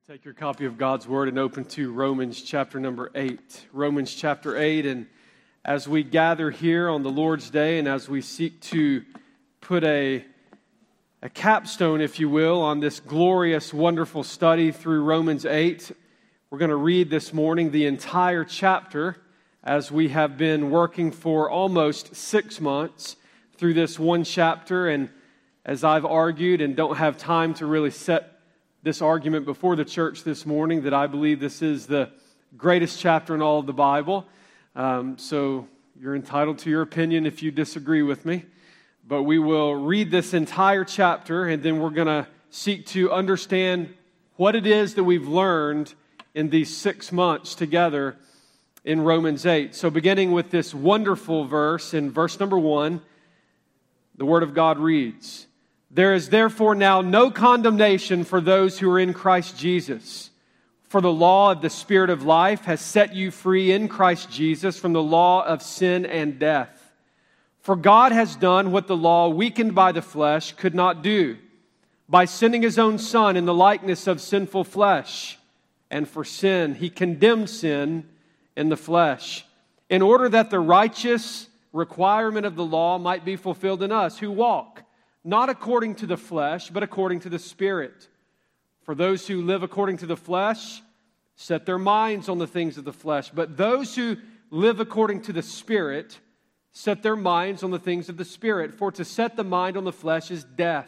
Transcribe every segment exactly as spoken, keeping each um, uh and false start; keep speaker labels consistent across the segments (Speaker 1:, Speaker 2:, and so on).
Speaker 1: Take your copy of God's Word and open to Romans chapter number eight. Romans chapter eight, and as we gather here on the Lord's Day and as we seek to put a, a capstone, if you will, on this glorious, wonderful study through Romans eight, we're going to read this morning the entire chapter as we have been working for almost six months through this one chapter. And as I've argued and don't have time to really set this argument before the church this morning, that I believe this is the greatest chapter in all of the Bible. Um, so you're entitled to your opinion if you disagree with me. But we will read this entire chapter, and then we're going to seek to understand what it is that we've learned in these six months together in Romans eight. So beginning with this wonderful verse, in verse number one, the Word of God reads, "There is therefore now no condemnation for those who are in Christ Jesus. For the law of the Spirit of life has set you free in Christ Jesus from the law of sin and death. For God has done what the law, weakened by the flesh, could not do, by sending His own Son in the likeness of sinful flesh. And for sin, He condemned sin in the flesh, in order that the righteous requirement of the law might be fulfilled in us who walk not according to the flesh, but according to the Spirit. For those who live according to the flesh set their minds on the things of the flesh, but those who live according to the Spirit set their minds on the things of the Spirit. For to set the mind on the flesh is death,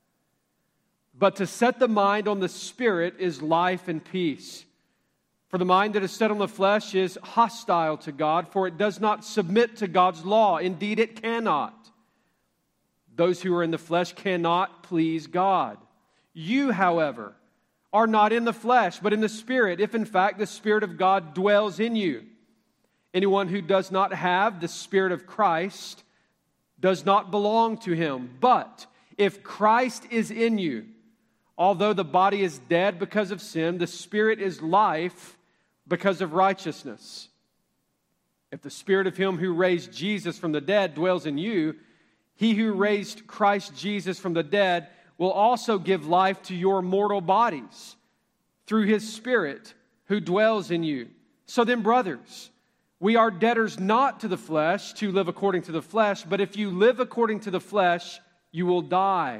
Speaker 1: but to set the mind on the Spirit is life and peace. For the mind that is set on the flesh is hostile to God, for it does not submit to God's law. Indeed, it cannot. Those who are in the flesh cannot please God. You, however, are not in the flesh, but in the Spirit, if in fact the Spirit of God dwells in you. Anyone who does not have the Spirit of Christ does not belong to Him. But if Christ is in you, although the body is dead because of sin, the Spirit is life because of righteousness. If the Spirit of Him who raised Jesus from the dead dwells in you, He who raised Christ Jesus from the dead will also give life to your mortal bodies through His Spirit who dwells in you. So then, brothers, we are debtors not to the flesh to live according to the flesh, but if you live according to the flesh, you will die.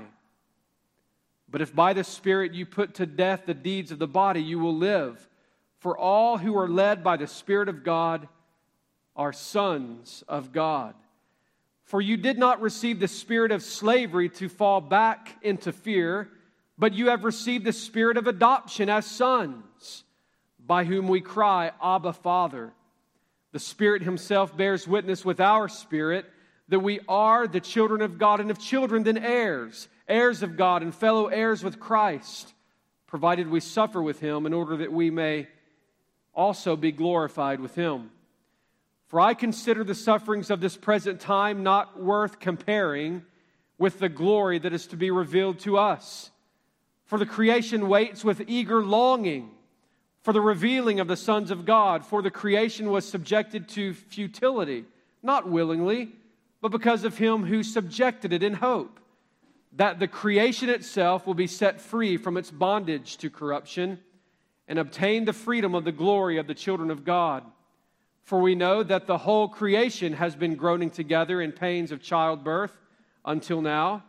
Speaker 1: But if by the Spirit you put to death the deeds of the body, you will live. For all who are led by the Spirit of God are sons of God. For you did not receive the spirit of slavery to fall back into fear, but you have received the spirit of adoption as sons, by whom we cry, Abba, Father. The Spirit Himself bears witness with our spirit that we are the children of God, and if children, then heirs, heirs of God and fellow heirs with Christ, provided we suffer with Him in order that we may also be glorified with Him. For I consider the sufferings of this present time not worth comparing with the glory that is to be revealed to us. For the creation waits with eager longing for the revealing of the sons of God. For the creation was subjected to futility, not willingly, but because of Him who subjected it in hope, that the creation itself will be set free from its bondage to corruption and obtain the freedom of the glory of the children of God. For we know that the whole creation has been groaning together in pains of childbirth until now.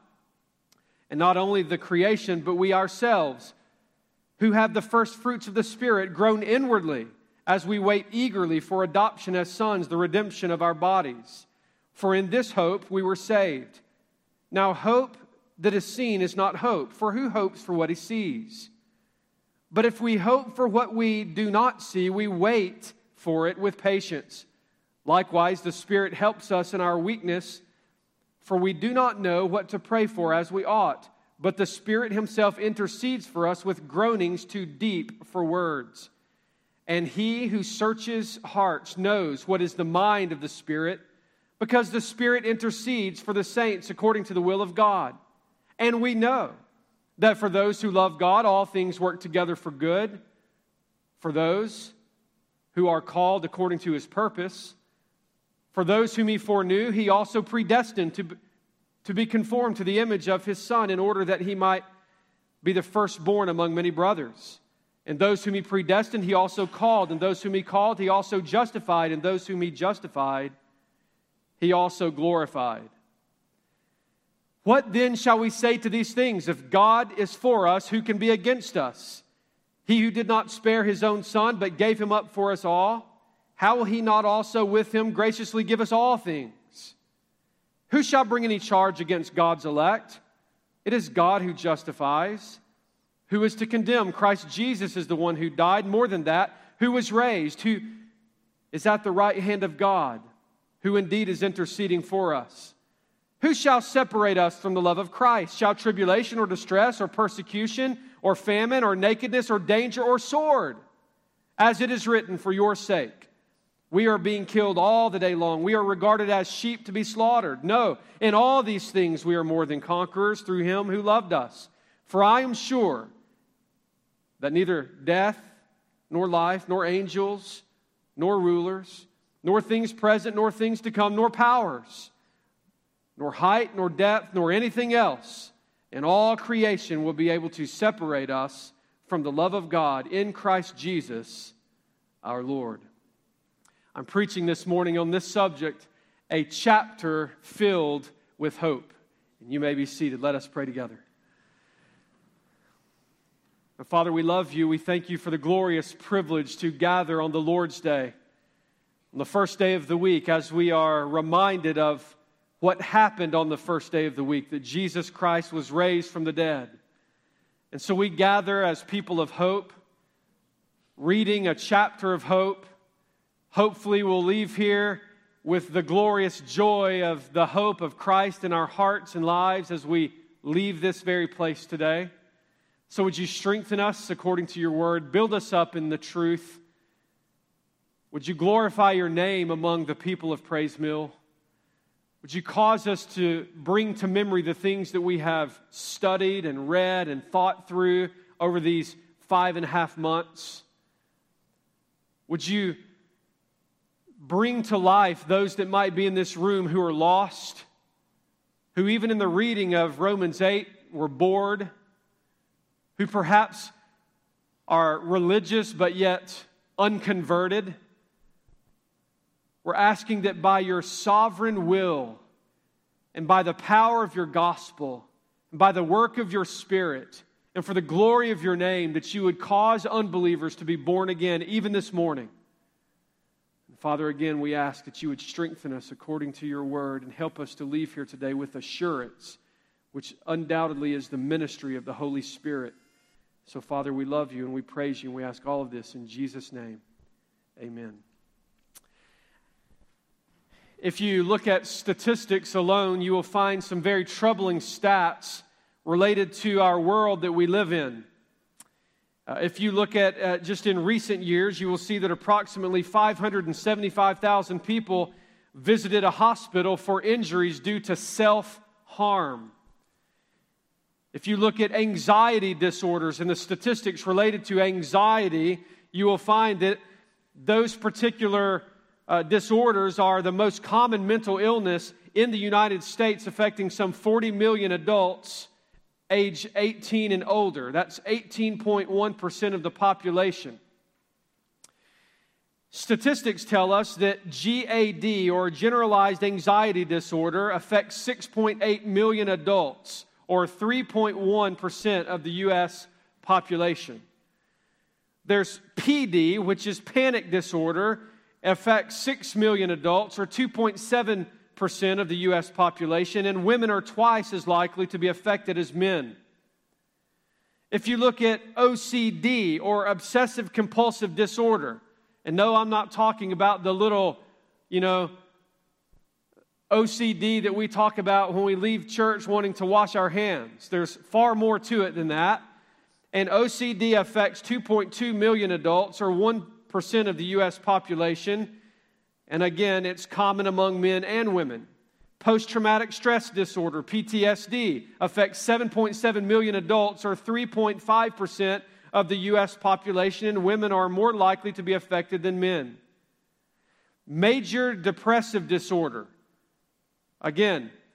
Speaker 1: And not only the creation, but we ourselves, who have the first fruits of the Spirit, groan inwardly as we wait eagerly for adoption as sons, the redemption of our bodies. For in this hope we were saved. Now hope that is seen is not hope, for who hopes for what he sees? But if we hope for what we do not see, we wait for it with patience. Likewise, the Spirit helps us in our weakness, for we do not know what to pray for as we ought, but the Spirit Himself intercedes for us with groanings too deep for words. And He who searches hearts knows what is the mind of the Spirit, because the Spirit intercedes for the saints according to the will of God. And we know that for those who love God, all things work together for good, for those who are called according to His purpose. For those whom He foreknew, He also predestined to, to be conformed to the image of His Son, in order that He might be the firstborn among many brothers. And those whom he predestined, he also called. And those whom he called, he also justified. And those whom he justified, he also glorified. What then shall we say to these things? If God is for us, who can be against us? He who did not spare his own Son, but gave him up for us all, how will he not also with him graciously give us all things? Who shall bring any charge against God's elect? It is God who justifies. Who is to condemn? Christ Jesus is the one who died. More than that, who was raised, who is at the right hand of God, who indeed is interceding for us. Who shall separate us from the love of Christ? Shall tribulation or distress or persecution or famine or nakedness or danger or sword? As it is written, for your sake, we are being killed all the day long. We are regarded as sheep to be slaughtered. No, in all these things we are more than conquerors through him who loved us. For I am sure that neither death, nor life, nor angels, nor rulers, nor things present, nor things to come, nor powers, nor height, nor depth, nor anything else in all creation will be able to separate us from the love of God in Christ Jesus our Lord. I'm preaching this morning on this subject, a chapter filled with hope. And you may be seated. Let us pray together. Father, we love you. We thank you for the glorious privilege to gather on the Lord's Day, on the first day of the week, as we are reminded of what happened on the first day of the week, that Jesus Christ was raised from the dead. And so we gather as people of hope, reading a chapter of hope. Hopefully we'll leave here with the glorious joy of the hope of Christ in our hearts and lives as we leave this very place today. So would you strengthen us according to your word? Build us up in the truth. Would you glorify your name among the people of Praise Mill? Would you cause us to bring to memory the things that we have studied and read and thought through over these five and a half months? Would you bring to life those that might be in this room who are lost, who even in the reading of Romans eight were bored, who perhaps are religious but yet unconverted? We're asking that by your sovereign will and by the power of your gospel and by the work of your Spirit and for the glory of your name, that you would cause unbelievers to be born again even this morning. And Father, again, we ask that you would strengthen us according to your word and help us to leave here today with assurance, which undoubtedly is the ministry of the Holy Spirit. So, Father, we love you and we praise you and we ask all of this in Jesus' name. Amen. If you look at statistics alone, you will find some very troubling stats related to our world that we live in. Uh, if you look at uh, just in recent years, you will see that approximately five hundred seventy-five thousand people visited a hospital for injuries due to self-harm. If you look at anxiety disorders and the statistics related to anxiety, you will find that those particular uh, disorders are the most common mental illness in the United States, affecting some forty million adults age eighteen and older. That's eighteen point one percent of the population. Statistics tell us that G A D, or generalized anxiety disorder, affects six point eight million adults, or three point one percent of the U S population. There's P D, which is panic disorder, affects six million adults, or two point seven percent of the U S population, and women are twice as likely to be affected as men. If you look at O C D, or obsessive compulsive disorder, and no, I'm not talking about the little, you know, O C D that we talk about when we leave church wanting to wash our hands. There's far more to it than that. And O C D affects two point two million adults, or one percent of the U S population. And again, it's common among men and women. Post-traumatic stress disorder, P T S D, affects seven point seven million adults, or three point five percent of the U S population, and women are more likely to be affected than men. Major depressive disorder. Again,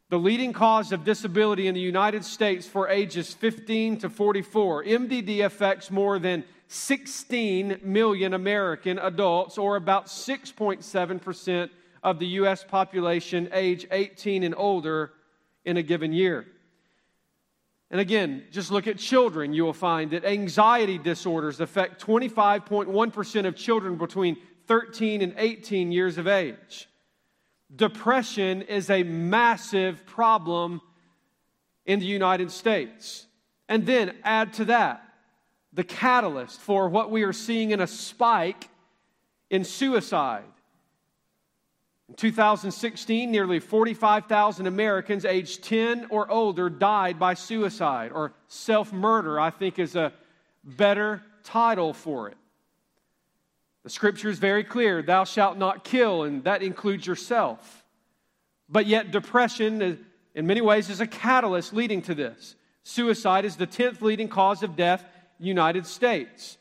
Speaker 1: the leading cause of disability in the United States for ages fifteen to forty-four. M D D affects more than sixteen million American adults, or about six point seven percent of the U S population age eighteen and older in a given year. And again, just look at children. You will find that anxiety disorders affect twenty-five point one percent of children between thirteen and eighteen years of age. Depression is a massive problem in the United States. And then add to that the catalyst for what we are seeing in a spike in suicide. In two thousand sixteen, nearly forty-five thousand Americans aged ten or older died by suicide, or self-murder, I think is a better title for it. The Scripture is very clear, thou shalt not kill, and that includes yourself. But yet depression, in many ways, is a catalyst leading to this. Suicide is the tenth leading cause of death in the United States,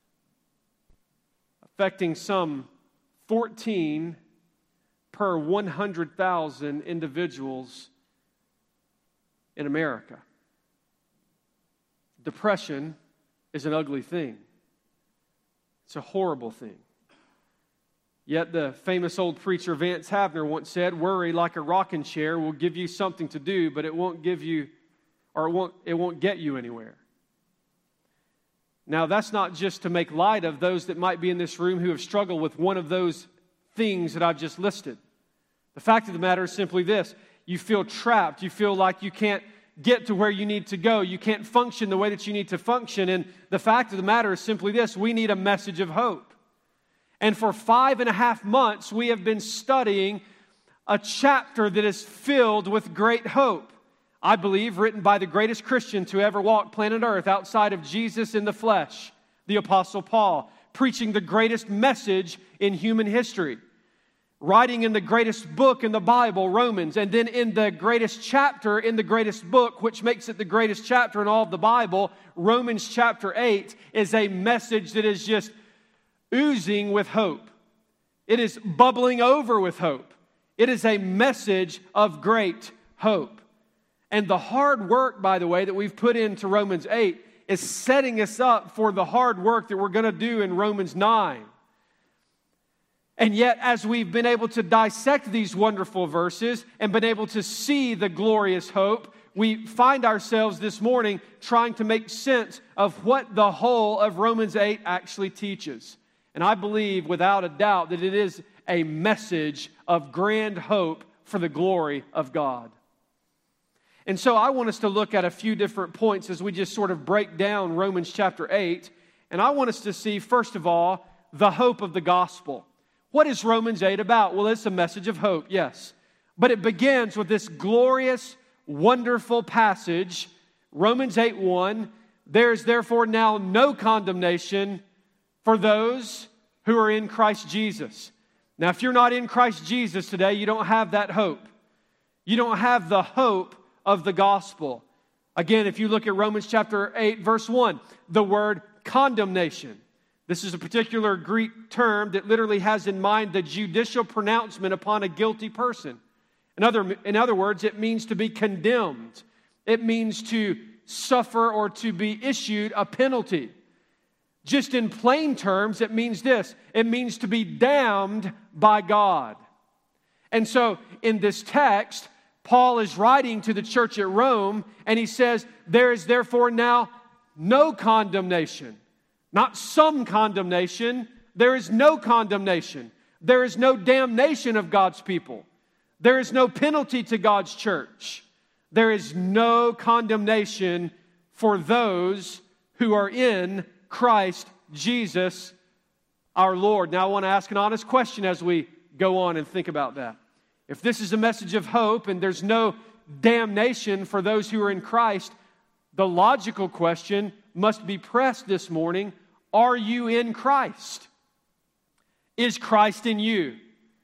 Speaker 1: affecting some fourteen per one hundred thousand individuals in America. Depression is an ugly thing. It's a horrible thing. Yet the famous old preacher Vance Havner once said, worry like a rocking chair will give you something to do, but it won't give you, or it won't, it won't get you anywhere. Now, that's not just to make light of those that might be in this room who have struggled with one of those things that I've just listed. The fact of the matter is simply this. You feel trapped. You feel like you can't get to where you need to go. You can't function the way that you need to function. And the fact of the matter is simply this. We need a message of hope. And for five and a half months, we have been studying a chapter that is filled with great hope. I believe written by the greatest Christian to ever walk planet Earth outside of Jesus in the flesh, the Apostle Paul, preaching the greatest message in human history. Writing in the greatest book in the Bible, Romans, and then in the greatest chapter in the greatest book, which makes it the greatest chapter in all of the Bible, Romans chapter eight, is a message that is just oozing with hope. It is bubbling over with hope. It is a message of great hope. And the hard work, by the way, that we've put into Romans eight is setting us up for the hard work that we're going to do in Romans nine. And yet, as we've been able to dissect these wonderful verses and been able to see the glorious hope, we find ourselves this morning trying to make sense of what the whole of Romans eight actually teaches. And I believe, without a doubt, that it is a message of grand hope for the glory of God. And so I want us to look at a few different points as we just sort of break down Romans chapter eight. And I want us to see, first of all, the hope of the gospel. What is Romans eight about? Well, it's a message of hope, yes. But it begins with this glorious, wonderful passage, Romans eight one. There is therefore now no condemnation for those who are in Christ Jesus. Now, if you're not in Christ Jesus today, you don't have that hope. You don't have the hope of the gospel. Again, if you look at Romans chapter eight, verse one, the word condemnation. This is a particular Greek term that literally has in mind the judicial pronouncement upon a guilty person. In other, in other words, it means to be condemned. It means to suffer or to be issued a penalty. Just in plain terms, it means this. It means to be damned by God. And so, in this text, Paul is writing to the church at Rome, and he says, there is therefore now no condemnation. Not some condemnation. There is no condemnation. There is no damnation of God's people. There is no penalty to God's church. There is no condemnation for those who are in Christ Jesus our Lord. Now I want to ask an honest question as we go on and think about that. If this is a message of hope and there's no damnation for those who are in Christ, the logical question must be pressed this morning. Are you in Christ? Is Christ in you?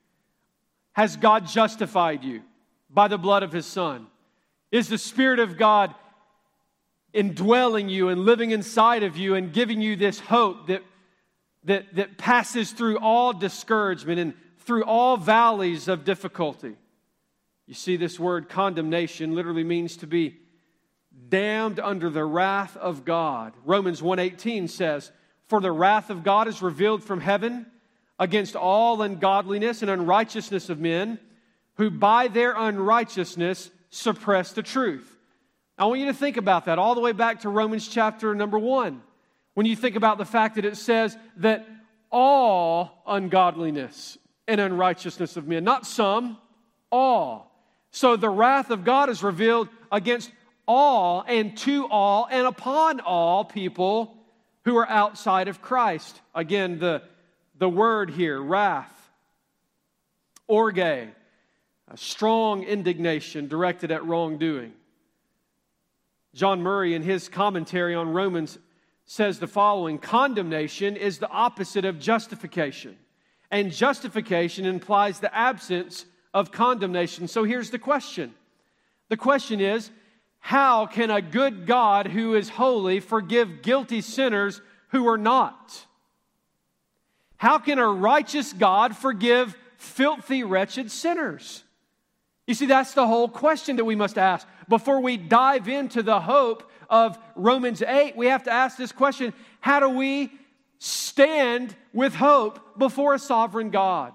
Speaker 1: Has God justified you by the blood of His Son? Is the Spirit of God indwelling you and living inside of you and giving you this hope that, that, that passes through all discouragement and through all valleys of difficulty? You see, this word condemnation literally means to be damned under the wrath of God. Romans one eighteen says, "For the wrath of God is revealed from heaven against all ungodliness and unrighteousness of men, who by their unrighteousness suppress the truth." I want you to think about that all the way back to Romans chapter number one. When you think about the fact that it says that all ungodliness and unrighteousness of men, not some, all. So the wrath of God is revealed against all and to all and upon all people who are outside of Christ. Again, the, the word here, wrath, orge, a strong indignation directed at wrongdoing. John Murray, in his commentary on Romans, says the following: condemnation is the opposite of justification, and justification implies the absence of condemnation. So here's the question. The question is, how can a good God who is holy forgive guilty sinners who are not? How can a righteous God forgive filthy, wretched sinners? You see, that's the whole question that we must ask. Before we dive into the hope of Romans eight, we have to ask this question: how do we stand with hope before a sovereign God?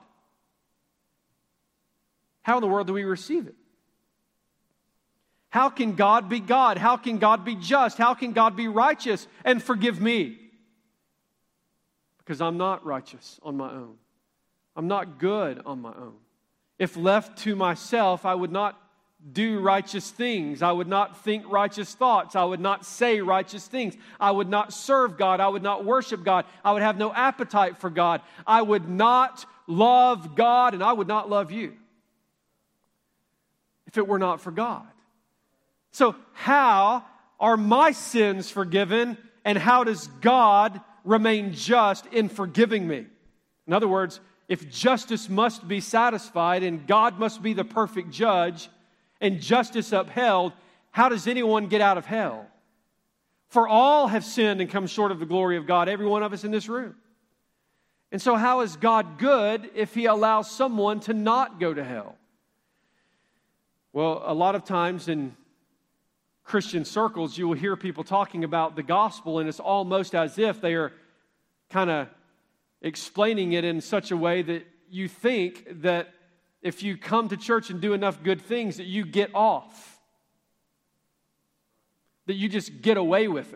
Speaker 1: How in the world do we receive it? How can God be God? How can God be just? How can God be righteous and forgive me? Because I'm not righteous on my own. I'm not good on my own. If left to myself, I would not do righteous things. I would not think righteous thoughts. I would not say righteous things. I would not serve God. I would not worship God. I would have no appetite for God. I would not love God, and I would not love you if it were not for God. So how are my sins forgiven, and how does God remain just in forgiving me? In other words, if justice must be satisfied and God must be the perfect judge and justice upheld, how does anyone get out of hell? For all have sinned and come short of the glory of God, every one of us in this room. And so how is God good if He allows someone to not go to hell? Well, a lot of times in Christian circles, you will hear people talking about the gospel, and it's almost as if they are kind of explaining it in such a way that you think that if you come to church and do enough good things that you get off, that you just get away with it.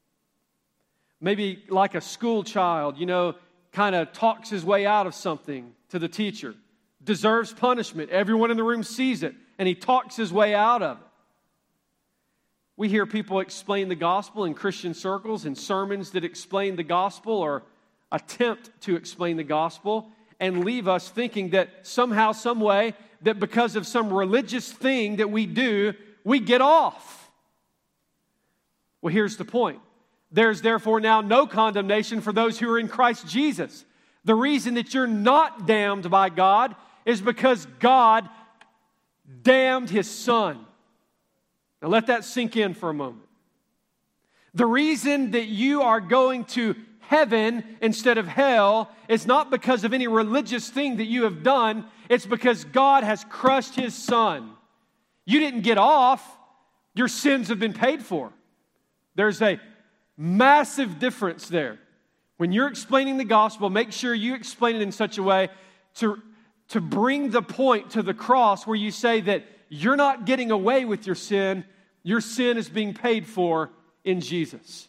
Speaker 1: Maybe like a school child, you know, kind of talks his way out of something to the teacher, deserves punishment. Everyone in the room sees it, and he talks his way out of it. We hear people explain the gospel in Christian circles and sermons that explain the gospel or attempt to explain the gospel and leave us thinking that somehow, some way, that because of some religious thing that we do, we get off. Well, here's the point. There's therefore now no condemnation for those who are in Christ Jesus. The reason that you're not damned by God is because God damned His Son. Now let that sink in for a moment. The reason that you are going to heaven instead of hell is not because of any religious thing that you have done. It's because God has crushed His Son. You didn't get off. Your sins have been paid for. There's a massive difference there. When you're explaining the gospel, make sure you explain it in such a way to, to bring the point to the cross where you say that you're not getting away with your sin. Your sin is being paid for in Jesus.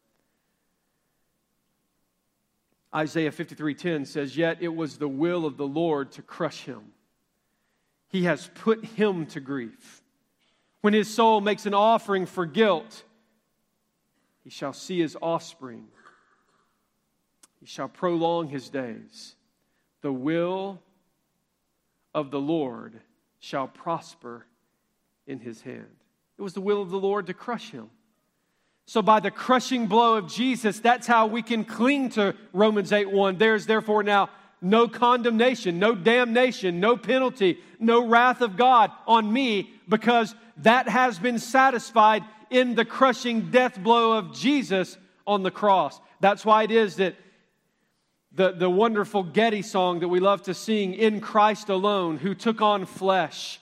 Speaker 1: Isaiah fifty-three ten says, "Yet it was the will of the Lord to crush him. He has put him to grief. When his soul makes an offering for guilt, he shall see his offspring. He shall prolong his days. The will of the Lord shall prosper in his hand." It was the will of the Lord to crush him. So by the crushing blow of Jesus, that's how we can cling to Romans eight one. There's therefore now no condemnation, no damnation, no penalty, no wrath of God on me, because that has been satisfied in the crushing death blow of Jesus on the cross. That's why it is that the, the wonderful Getty song that we love to sing, "In Christ Alone, who took on flesh,"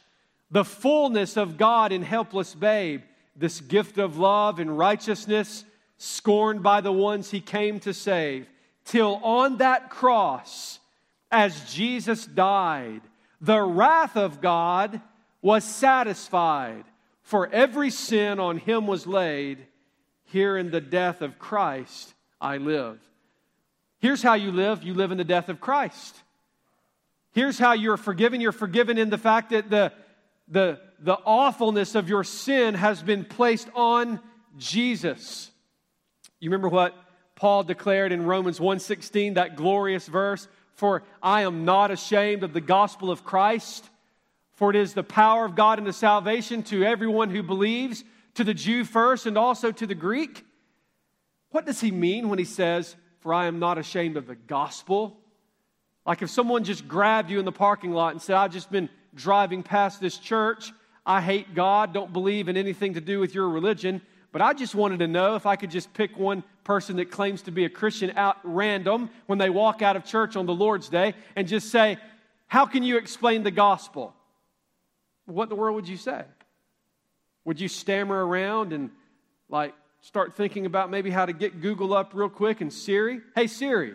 Speaker 1: the fullness of God in helpless babe, this gift of love and righteousness, scorned by the ones He came to save, till on that cross, as Jesus died, the wrath of God was satisfied, for every sin on Him was laid. Here in the death of Christ I live. Here's how you live. You live in the death of Christ. Here's how you're forgiven. You're forgiven in the fact that the, the, the awfulness of your sin has been placed on Jesus. You remember what Paul declared in Romans one sixteen, that glorious verse? For I am not ashamed of the gospel of Christ, for it is the power of God unto salvation to everyone who believes, to the Jew first and also to the Greek. What does he mean when he says, for I am not ashamed of the gospel? Like if someone just grabbed you in the parking lot and said, I've just been driving past this church, I hate God, don't believe in anything to do with your religion, but I just wanted to know if I could just pick one person that claims to be a Christian out random when they walk out of church on the Lord's Day and just say, how can you explain the gospel? What in the world would you say? Would you stammer around and like start thinking about maybe how to get Google up real quick and Siri? Hey Siri,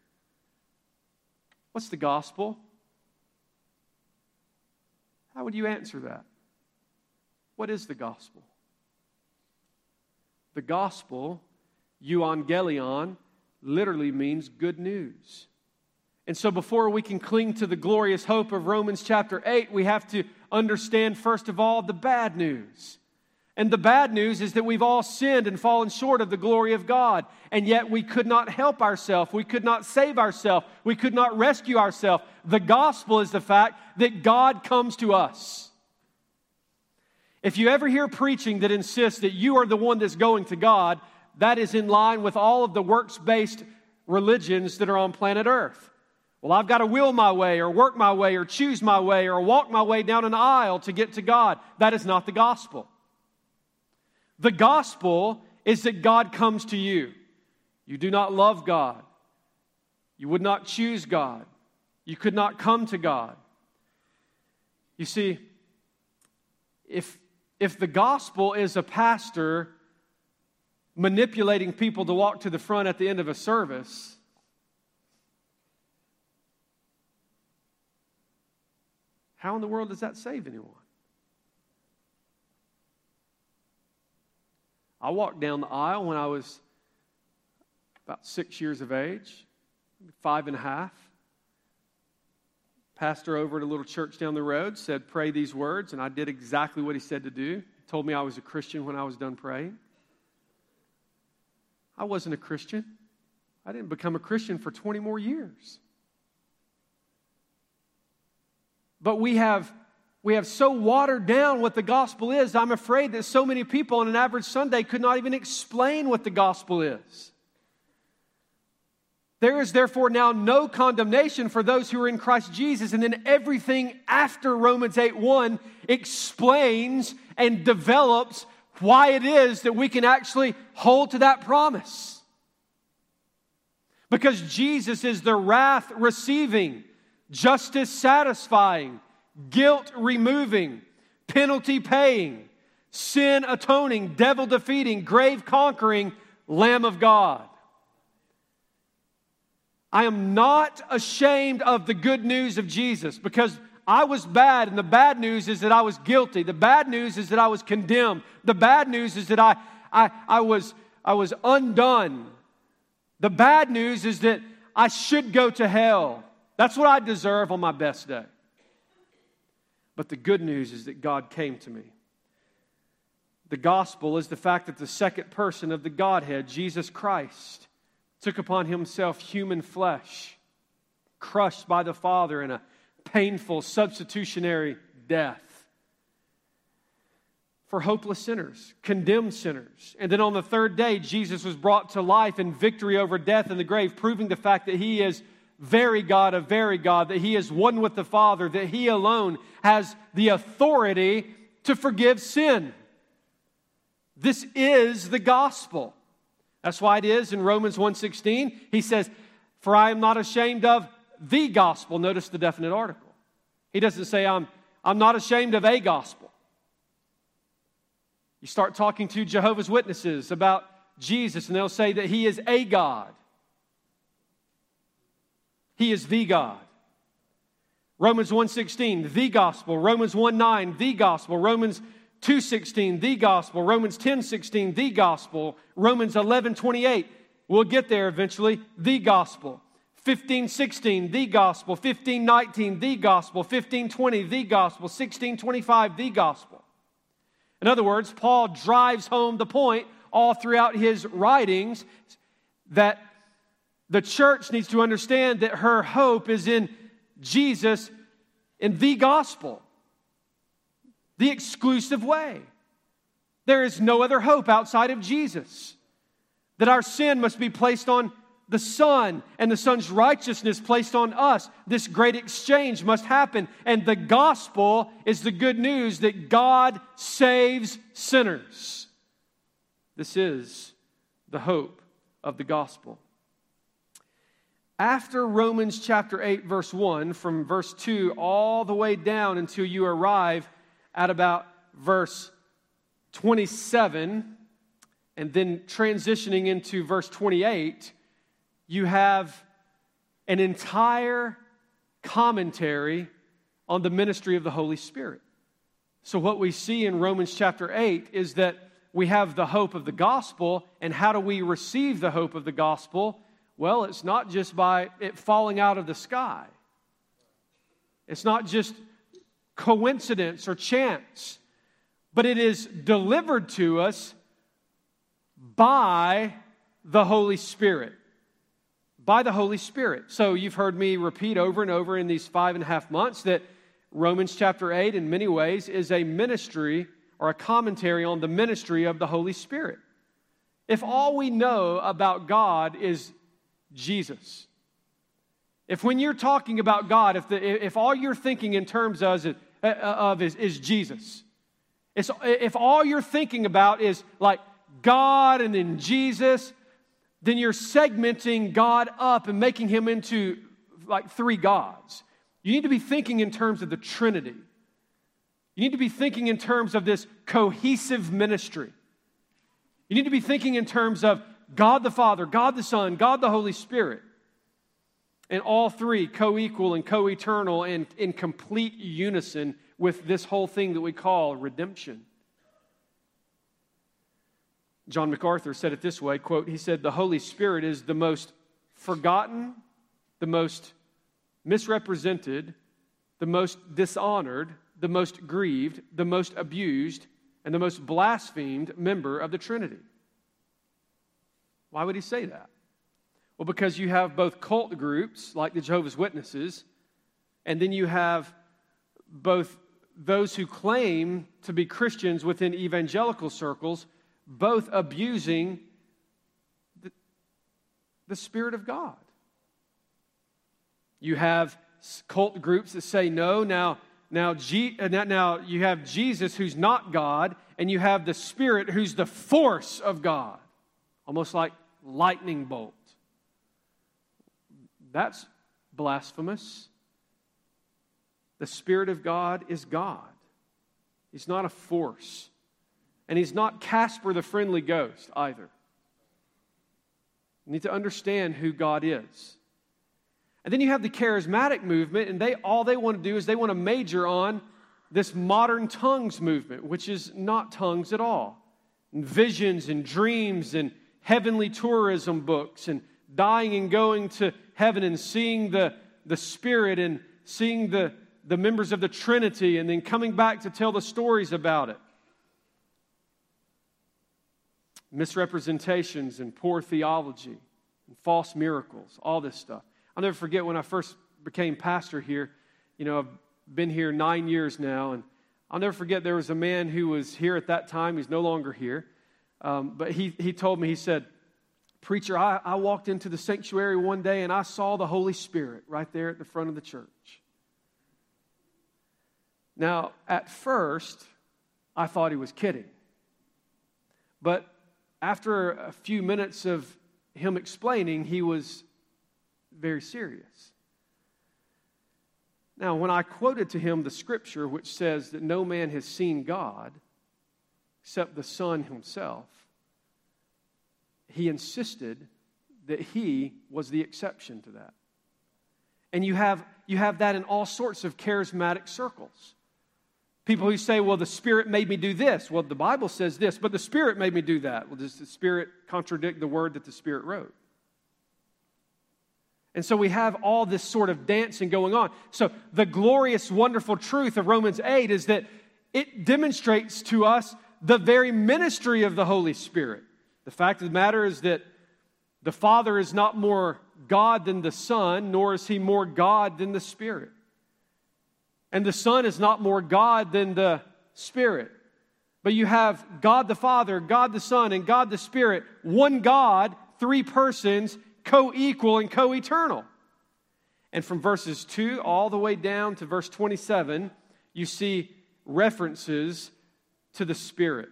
Speaker 1: what's the gospel? How would you answer that? What is the gospel? The gospel, euangelion, literally means good news. And so before we can cling to the glorious hope of Romans chapter eight, we have to understand, first of all, the bad news. And the bad news is that we've all sinned and fallen short of the glory of God. And yet we could not help ourselves. We could not save ourselves. We could not rescue ourselves. The gospel is the fact that God comes to us. If you ever hear preaching that insists that you are the one that's going to God, that is in line with all of the works-based religions that are on planet Earth. Well, I've got to will my way or work my way or choose my way or walk my way down an aisle to get to God. That is not the gospel. The gospel is that God comes to you. You do not love God. You would not choose God. You could not come to God. You see, if, if the gospel is a pastor manipulating people to walk to the front at the end of a service, how in the world does that save anyone? I walked down the aisle when I was about six years of age, five and a half. Pastor over at a little church down the road said, pray these words, and I did exactly what he said to do. He told me I was a Christian when I was done praying. I wasn't a Christian. I didn't become a Christian for twenty more years. But we have, we have so watered down what the gospel is, I'm afraid that so many people on an average Sunday could not even explain what the gospel is. There is therefore now no condemnation for those who are in Christ Jesus. And then everything after Romans eight one explains and develops why it is that we can actually hold to that promise. Because Jesus is the wrath receiving, justice satisfying, guilt removing, penalty paying, sin atoning, devil defeating, grave conquering Lamb of God. I am not ashamed of the good news of Jesus because I was bad, and the bad news is that I was guilty. The bad news is that I was condemned. The bad news is that I, I, I, was, I was undone. The bad news is that I should go to hell. That's what I deserve on my best day. But the good news is that God came to me. The gospel is the fact that the second person of the Godhead, Jesus Christ, took upon himself human flesh, crushed by the Father in a painful substitutionary death for hopeless sinners, condemned sinners. And then on the third day, Jesus was brought to life in victory over death and the grave, proving the fact that He is very God of very God, that He is one with the Father, that He alone has the authority to forgive sin. This is the gospel. That's why it is in Romans one sixteen, he says, for I am not ashamed of the gospel. Notice the definite article. He doesn't say I'm, I'm not ashamed of a gospel. You start talking to Jehovah's Witnesses about Jesus, and they'll say that He is a God. He is the God. Romans one sixteen, the gospel. Romans one nine, the gospel. Romans two sixteen, the gospel. Romans ten sixteen, the gospel. Romans eleven twenty-eight, we'll get there eventually, the gospel. fifteen sixteen, the gospel. fifteen nineteen, the gospel. fifteen twenty, the gospel. sixteen twenty-five, the gospel. In other words, Paul drives home the point all throughout his writings that the church needs to understand that her hope is in Jesus, in the gospel, the exclusive way. There is no other hope outside of Jesus. That our sin must be placed on the Son, and the Son's righteousness placed on us. This great exchange must happen, and the gospel is the good news that God saves sinners. This is the hope of the gospel. After Romans chapter eight, verse one, from verse two all the way down until you arrive at about verse twenty-seven, and then transitioning into verse twenty-eight, you have an entire commentary on the ministry of the Holy Spirit. So what we see in Romans chapter eight is that we have the hope of the gospel, and how do we receive the hope of the gospel? Well, it's not just by it falling out of the sky. It's not just coincidence or chance, but it is delivered to us by the Holy Spirit. By the Holy Spirit. So you've heard me repeat over and over in these five and a half months that Romans chapter eight, in many ways, is a ministry or a commentary on the ministry of the Holy Spirit. If all we know about God is Jesus, if when you're talking about God, if the, if all you're thinking in terms of, is, of is, is Jesus, it's, if all you're thinking about is like God and then Jesus, then you're segmenting God up and making Him into like three gods. You need to be thinking in terms of the Trinity. You need to be thinking in terms of this cohesive ministry. You need to be thinking in terms of God the Father, God the Son, God the Holy Spirit. And all three co-equal and co-eternal and in complete unison with this whole thing that we call redemption. John MacArthur said it this way, quote, he said, "The Holy Spirit is the most forgotten, the most misrepresented, the most dishonored, the most grieved, the most abused, and the most blasphemed member of the Trinity." Why would he say that? Well, because you have both cult groups like the Jehovah's Witnesses, and then you have both those who claim to be Christians within evangelical circles, both abusing the, the Spirit of God. You have cult groups that say, no, now, now, G, now you have Jesus who's not God, and you have the Spirit who's the force of God. Almost like lightning bolt. That's blasphemous. The Spirit of God is God. He's not a force. And He's not Casper the Friendly Ghost either. You need to understand who God is. And then you have the charismatic movement, and they all they want to do is they want to major on this modern tongues movement, which is not tongues at all. And visions and dreams and heavenly tourism books and dying and going to heaven and seeing the, the Spirit and seeing the, the members of the Trinity and then coming back to tell the stories about it. Misrepresentations and poor theology and false miracles, all this stuff. I'll never forget when I first became pastor here. You know, I've been here nine years now, and I'll never forget there was a man who was here at that time. He's no longer here. Um, but he, he told me, he said, "Preacher, I, I walked into the sanctuary one day and I saw the Holy Spirit right there at the front of the church." Now, at first, I thought he was kidding. But after a few minutes of him explaining, he was very serious. Now, when I quoted to him the scripture which says that no man has seen God except the Son himself, he insisted that he was the exception to that. And you have, you have that in all sorts of charismatic circles. People who say, well, the Spirit made me do this. Well, the Bible says this, but the Spirit made me do that. Well, does the Spirit contradict the word that the Spirit wrote? And so we have all this sort of dancing going on. So the glorious, wonderful truth of Romans eight is that it demonstrates to us the very ministry of the Holy Spirit. The fact of the matter is that the Father is not more God than the Son, nor is He more God than the Spirit. And the Son is not more God than the Spirit. But you have God the Father, God the Son, and God the Spirit, one God, three persons, co-equal and co-eternal. And from verses two all the way down to verse twenty-seven, you see references to the Spirit.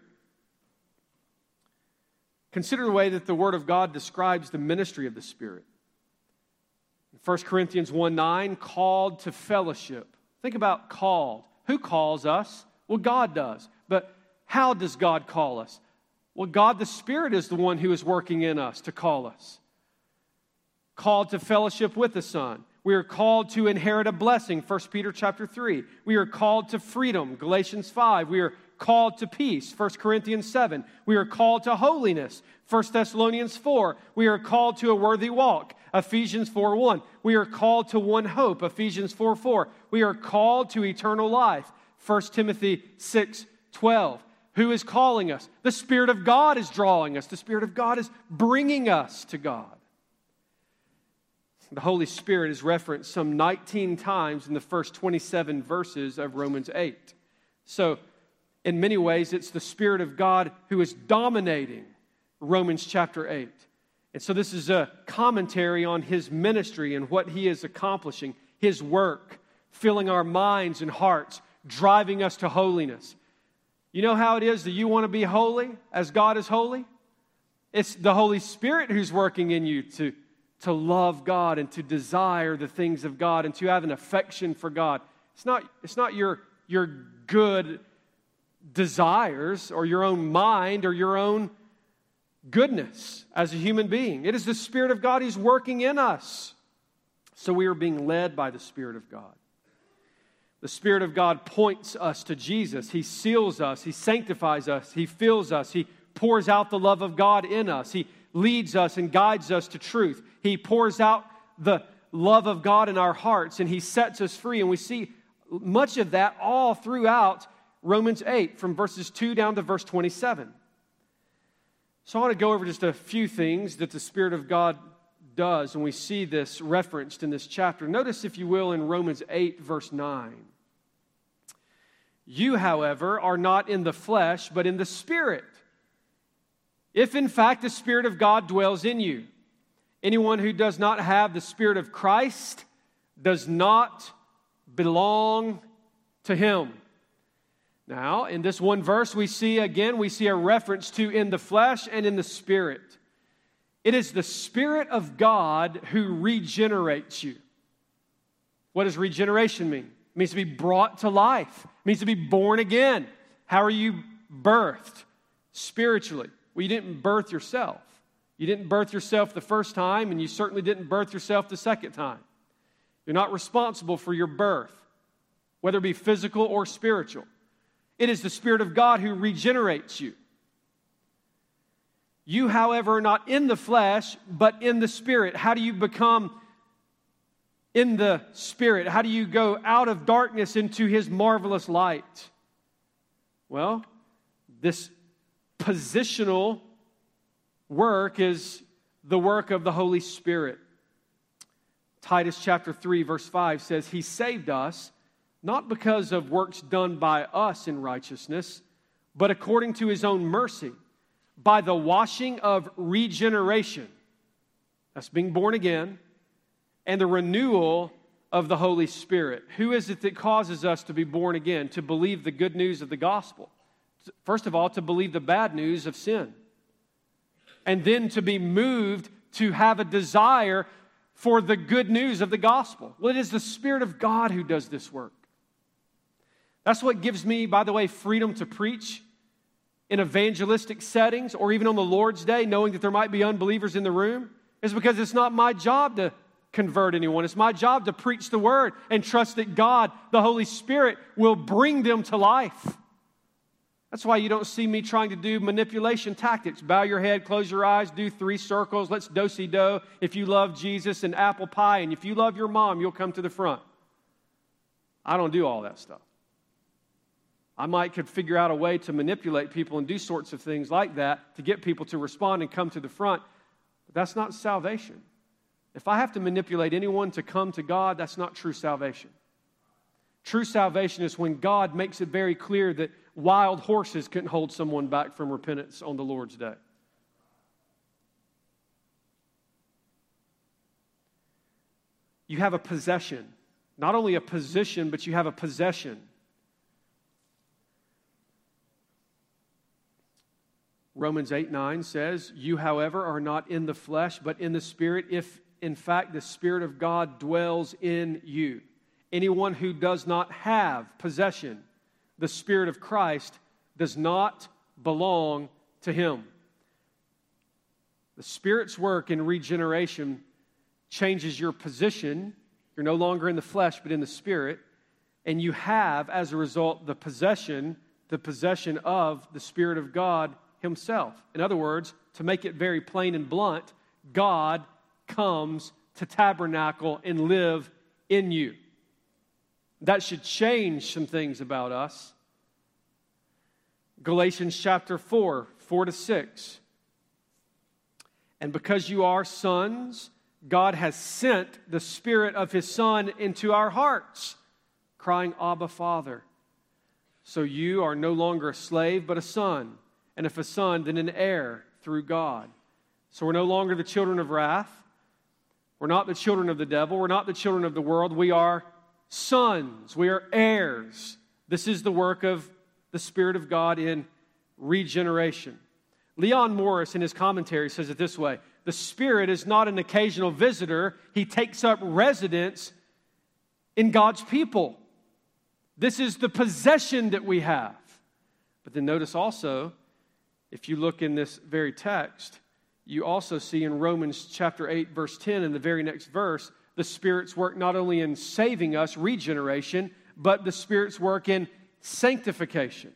Speaker 1: Consider the way that the Word of God describes the ministry of the Spirit. First Corinthians one nine, called to fellowship. Think about called. Who calls us? Well, God does. But how does God call us? Well, God the Spirit is the one who is working in us to call us. Called to fellowship with the Son. We are called to inherit a blessing, First Peter chapter three. We are called to freedom, Galatians five. We are called to peace, First Corinthians seven. We are called to holiness, First Thessalonians four. We are called to a worthy walk, Ephesians four one. We are called to one hope, Ephesians four four. We are called to eternal life, First Timothy six twelve. Who is calling us? The Spirit of God is drawing us. The Spirit of God is bringing us to God. The Holy Spirit is referenced some nineteen times in the first twenty-seven verses of Romans eight. So, in many ways, it's the Spirit of God who is dominating Romans chapter eight. And so this is a commentary on His ministry and what He is accomplishing, His work, filling our minds and hearts, driving us to holiness. You know how it is that you want to be holy as God is holy? It's the Holy Spirit who's working in you to to love God and to desire the things of God and to have an affection for God. It's not, it's not your, your good desires or your own mind or your own goodness as a human being. It is the Spirit of God who's working in us. So we are being led by the Spirit of God. The Spirit of God points us to Jesus. He seals us. He sanctifies us. He fills us. He pours out the love of God in us. He leads us and guides us to truth. He pours out the love of God in our hearts, and He sets us free. And we see much of that all throughout Romans eight, from verses two down to verse twenty-seven. So I want to go over just a few things that the Spirit of God does, and we see this referenced in this chapter. Notice, if you will, in Romans eight, verse nine. You, however, are not in the flesh, but in the Spirit, if in fact the Spirit of God dwells in you. Anyone who does not have the Spirit of Christ does not belong to Him. Now, in this one verse, we see again, we see a reference to in the flesh and in the Spirit. It is the Spirit of God who regenerates you. What does regeneration mean? It means to be brought to life. It means to be born again. How are you birthed spiritually? Well, you didn't birth yourself. You didn't birth yourself the first time, and you certainly didn't birth yourself the second time. You're not responsible for your birth, whether it be physical or spiritual. It is the Spirit of God who regenerates you. You, however, are not in the flesh, but in the Spirit. How do you become in the Spirit? How do you go out of darkness into His marvelous light? Well, this positional work is the work of the Holy Spirit. Titus chapter three, verse five says, He saved us, not because of works done by us in righteousness, but according to His own mercy, by the washing of regeneration. That's being born again, and the renewal of the Holy Spirit. Who is it that causes us to be born again? To believe the good news of the gospel. First of all, to believe the bad news of sin. And then to be moved to have a desire for the good news of the gospel. Well, it is the Spirit of God who does this work. That's what gives me, by the way, freedom to preach in evangelistic settings or even on the Lord's Day, knowing that there might be unbelievers in the room, is because it's not my job to convert anyone. It's my job to preach the word and trust that God, the Holy Spirit, will bring them to life. That's why you don't see me trying to do manipulation tactics. Bow your head, close your eyes, do three circles. Let's do-si-do. If you love Jesus and apple pie, and if you love your mom, you'll come to the front. I don't do all that stuff. I might could figure out a way to manipulate people and do sorts of things like that to get people to respond and come to the front. But that's not salvation. If I have to manipulate anyone to come to God, that's not true salvation. True salvation is when God makes it very clear that wild horses couldn't hold someone back from repentance on the Lord's day. You have a possession. Not only a position, but you have a possession. Romans eight nine says, "You, however, are not in the flesh, but in the Spirit, if in fact the Spirit of God dwells in you. Anyone who does not have possession, the Spirit of Christ, does not belong to him." The Spirit's work in regeneration changes your position. You're no longer in the flesh, but in the Spirit. And you have, as a result, the possession, the possession of the Spirit of God Himself. In other words, to make it very plain and blunt, God comes to tabernacle and live in you. That should change some things about us. Galatians chapter four, four to six. "And because you are sons, God has sent the Spirit of His Son into our hearts, crying, 'Abba, Father.' So you are no longer a slave, but a son. And if a son, then an heir through God. So we're no longer the children of wrath. We're not the children of the devil. We're not the children of the world. We are sons. We are heirs." This is the work of the Spirit of God in regeneration. Leon Morris, in his commentary, says it this way: "The Spirit is not an occasional visitor. He takes up residence in God's people. This is the possession that we have." But then notice also, if you look in this very text, you also see in Romans chapter eight, verse ten, in the very next verse, the Spirit's work not only in saving us, regeneration, but the Spirit's work in sanctification.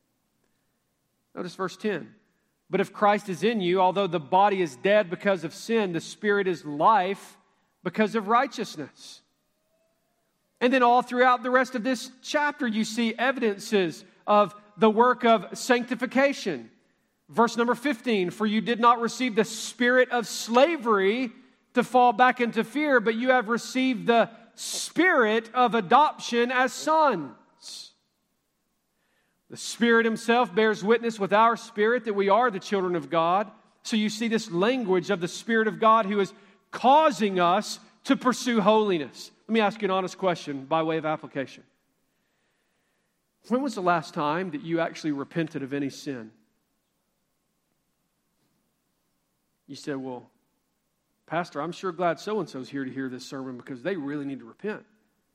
Speaker 1: Notice verse ten. "But if Christ is in you, although the body is dead because of sin, the Spirit is life because of righteousness." And then all throughout the rest of this chapter, you see evidences of the work of sanctification. Verse number fifteen, "For you did not receive the spirit of slavery to fall back into fear, but you have received the Spirit of adoption as sons." The Spirit Himself bears witness with our spirit that we are the children of God. So you see this language of the Spirit of God who is causing us to pursue holiness. Let me ask you an honest question by way of application. When was the last time that you actually repented of any sin? You said, "Well, Pastor, I'm sure glad so-and-so's here to hear this sermon because they really need to repent."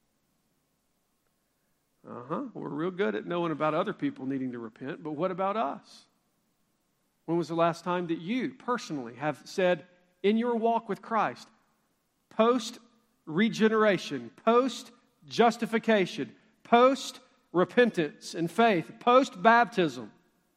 Speaker 1: Uh-huh. We're real good at knowing about other people needing to repent, but what about us? When was the last time that you personally have said in your walk with Christ, post-regeneration, post-justification, post-repentance and faith, post-baptism,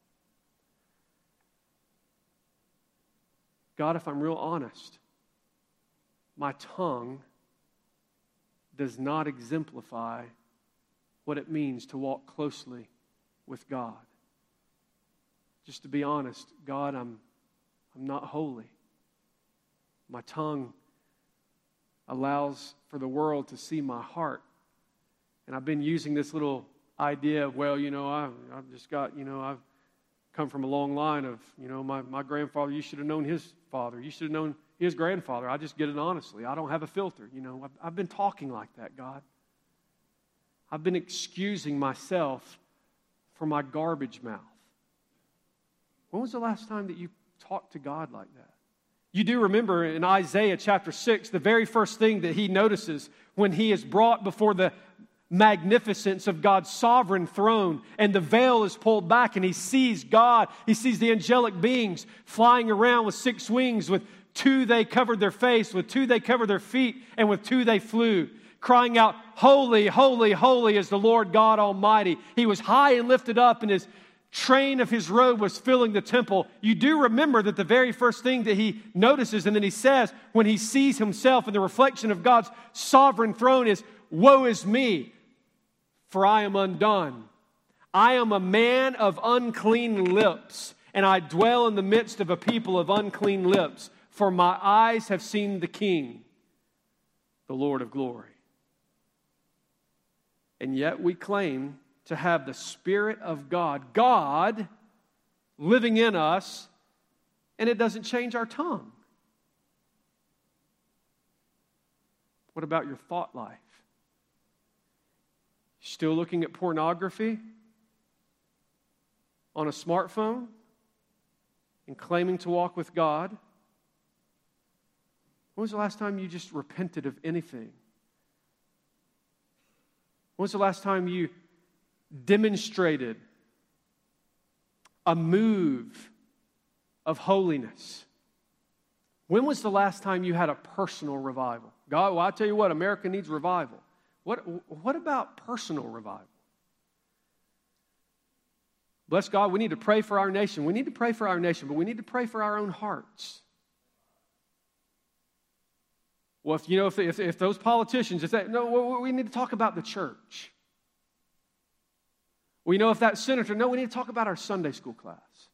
Speaker 1: God, if I'm real honest, my tongue does not exemplify what it means to walk closely with God. Just to be honest, God, I'm, I'm not holy. My tongue allows for the world to see my heart. And I've been using this little idea of, well, you know, I, I've just got, you know, I've come from a long line of, you know, my, my grandfather, you should have known his father. You should have known his grandfather. I just get it honestly. I don't have a filter. You know, I've, I've been talking like that, God. I've been excusing myself for my garbage mouth. When was the last time that you talked to God like that? You do remember in Isaiah chapter six, the very first thing that he notices when he is brought before the magnificence of God's sovereign throne and the veil is pulled back and he sees God, he sees the angelic beings flying around with six wings. With two they covered their face, with two they covered their feet, and with two they flew, crying out, "Holy, holy, holy is the Lord God Almighty." He was high and lifted up, and his train of his robe was filling the temple. You do remember that the very first thing that he notices, and then he says, when he sees himself in the reflection of God's sovereign throne, is, "Woe is me, for I am undone. I am a man of unclean lips, and I dwell in the midst of a people of unclean lips, for my eyes have seen the King, the Lord of glory." And yet we claim to have the Spirit of God, God living in us, and it doesn't change our tongue. What about your thought life? Still looking at pornography on a smartphone and claiming to walk with God? When was the last time you just repented of anything? When was the last time you demonstrated a move of holiness? When was the last time you had a personal revival? God, well, I tell you what, America needs revival. What, what about personal revival? Bless God, we need to pray for our nation. We need to pray for our nation, but we need to pray for our own hearts. Well, if you know, if, if, if those politicians, if that, no, we need to talk about the church. We know if that senator, no, we need to talk about our Sunday school class.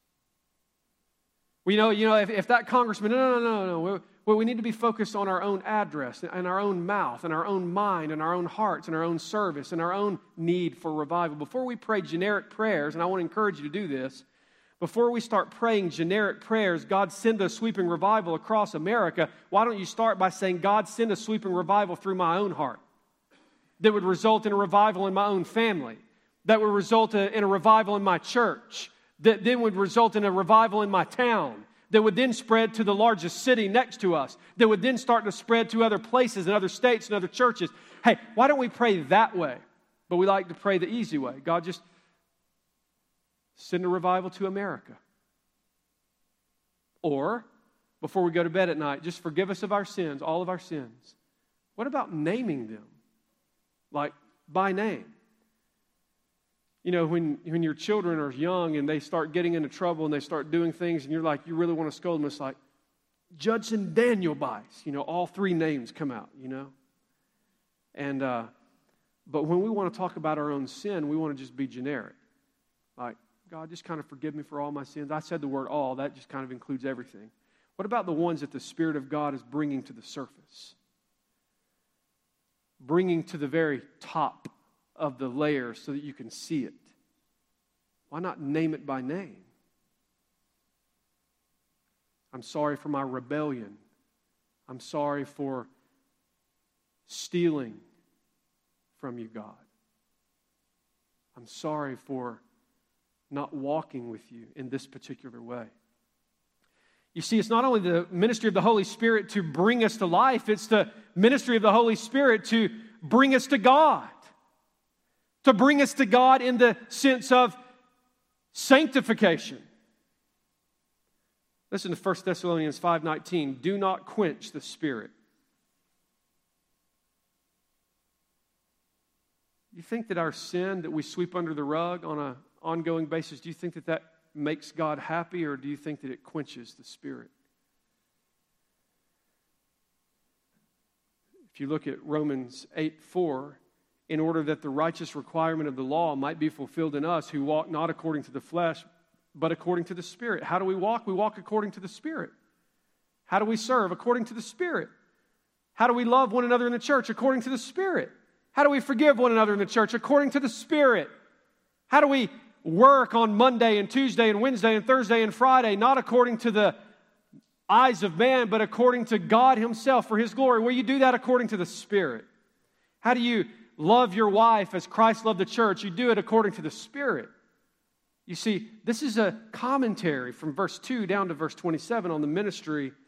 Speaker 1: We know, you know, if, if that congressman, no, no, no, no, no. Well, we need to be focused on our own address and our own mouth and our own mind and our own hearts and our own service and our own need for revival. Before we pray generic prayers, and I want to encourage you to do this, before we start praying generic prayers, God send a sweeping revival across America, why don't you start by saying, God send a sweeping revival through my own heart that would result in a revival in my own family, that would result in a revival in my church, that then would result in a revival in my town, that would then spread to the largest city next to us, that would then start to spread to other places and other states and other churches. Hey, why don't we pray that way? But we like to pray the easy way. God, just send a revival to America. Or, before we go to bed at night, just forgive us of our sins, all of our sins. What about naming them? Like, by name. You know, when, when your children are young and they start getting into trouble and they start doing things and you're like, you really want to scold them, it's like, Judson Daniel Bice. You know, all three names come out, you know. And, uh, but when we want to talk about our own sin, we want to just be generic. Like, God, just kind of forgive me for all my sins. I said the word all. That just kind of includes everything. What about the ones that the Spirit of God is bringing to the surface? Bringing to the very top of the layer so that you can see it. Why not name it by name? I'm sorry for my rebellion. I'm sorry for stealing from you, God. I'm sorry for not walking with you in this particular way. You see, it's not only the ministry of the Holy Spirit to bring us to life, it's the ministry of the Holy Spirit to bring us to God. To bring us to God in the sense of sanctification. Listen to First Thessalonians five nineteen. Do not quench the Spirit. You think that our sin that we sweep under the rug on an ongoing basis, do you think that that makes God happy, or do you think that it quenches the Spirit? If you look at Romans eight four, in order that the righteous requirement of the law might be fulfilled in us who walk not according to the flesh, but according to the Spirit. How do we walk? We walk according to the Spirit. How do we serve? According to the Spirit. How do we love one another in the church? According to the Spirit. How do we forgive one another in the church? According to the Spirit. How do we work on Monday and Tuesday and Wednesday and Thursday and Friday, not according to the eyes of man, but according to God Himself for His glory? Well, you do that according to the Spirit. How do you love your wife as Christ loved the church? You do it according to the Spirit. You see, this is a commentary from verse two down to verse twenty-seven on the ministry